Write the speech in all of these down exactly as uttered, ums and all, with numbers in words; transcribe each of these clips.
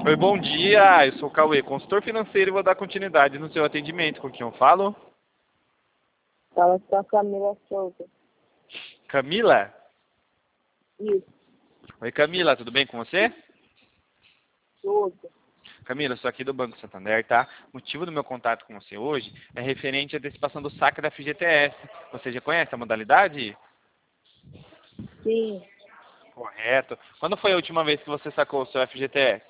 Oi, bom dia. Eu sou o Cauê, consultor financeiro e vou dar continuidade no seu atendimento. Com quem eu falo? Fala com a Camila Souza. Camila? Isso, Oi, Camila, tudo bem com você? Souza. Camila, eu sou aqui do Banco Santander, tá? O motivo do meu contato com você hoje é referente à antecipação do saque da F G T S. Você já conhece a modalidade? Sim, Correto. Quando foi a última vez que você sacou o seu F G T S?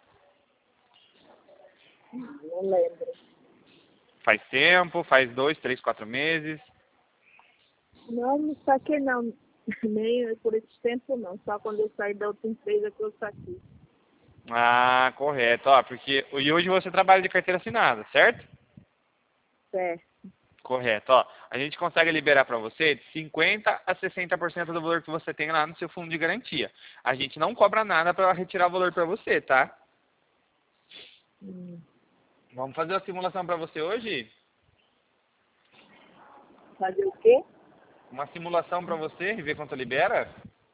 não lembro. Faz tempo? Faz dois, três, quatro meses? Não, não saquei não. Nem por esse tempo não. Só quando eu saí da outra empresa que eu saquei. Ah, correto. Ó, porque e hoje você trabalha de carteira assinada, certo? Certo. Correto. Ó, a gente consegue liberar para você de cinquenta a sessenta por cento do valor que você tem lá no seu fundo de garantia. A gente não cobra nada para retirar o valor para você, tá? Hum. Vamos fazer a simulação para você hoje? Fazer o quê? Uma simulação para você e ver quanto libera?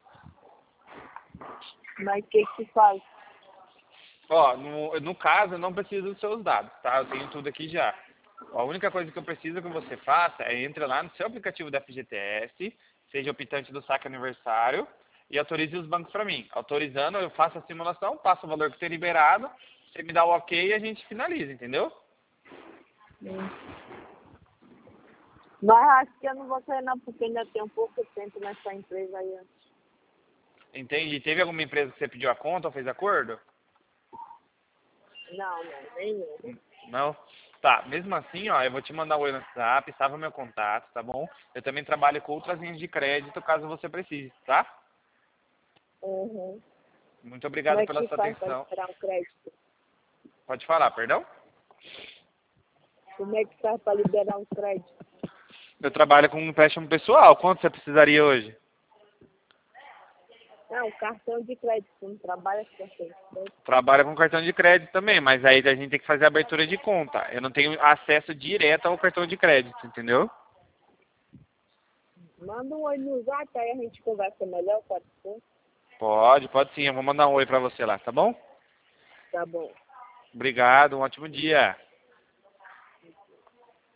Mas o que que faz? Ó, no, no caso, eu não preciso dos seus dados, tá? Eu tenho tudo aqui já. Ó, a única coisa que eu preciso que você faça é entre lá no seu aplicativo da F G T S, seja optante do saque aniversário, e autorize os bancos para mim. Autorizando, eu faço a simulação, passo o valor que tem liberado, você me dá o ok e a gente finaliza, entendeu? Hum. Mas acho que eu não vou sair não, porque ainda tem um pouco tempo nessa empresa aí. Entendi. Teve alguma empresa que você pediu a conta ou fez acordo? Não, não, nenhuma. Não? Tá, mesmo assim, ó, eu vou te mandar o oi no WhatsApp, salva meu contato, tá bom? Eu também trabalho com outras linhas de crédito, caso você precise, tá? Uhum. Muito Como obrigado é pela que sua faz para atenção. liberar um crédito? Pode falar, perdão? Como é que faz para liberar um crédito? Eu trabalho com um empréstimo pessoal. Quanto você precisaria hoje? Não, cartão de crédito. Não trabalha com cartão de crédito. Trabalho com cartão de crédito também, mas aí a gente tem que fazer a abertura de conta. Eu não tenho acesso direto ao cartão de crédito, entendeu? Manda um oi no zap, aí a gente conversa melhor, pode ser? Pode, pode sim. Eu vou mandar um oi pra você lá, tá bom? Tá bom. Obrigado, um ótimo dia.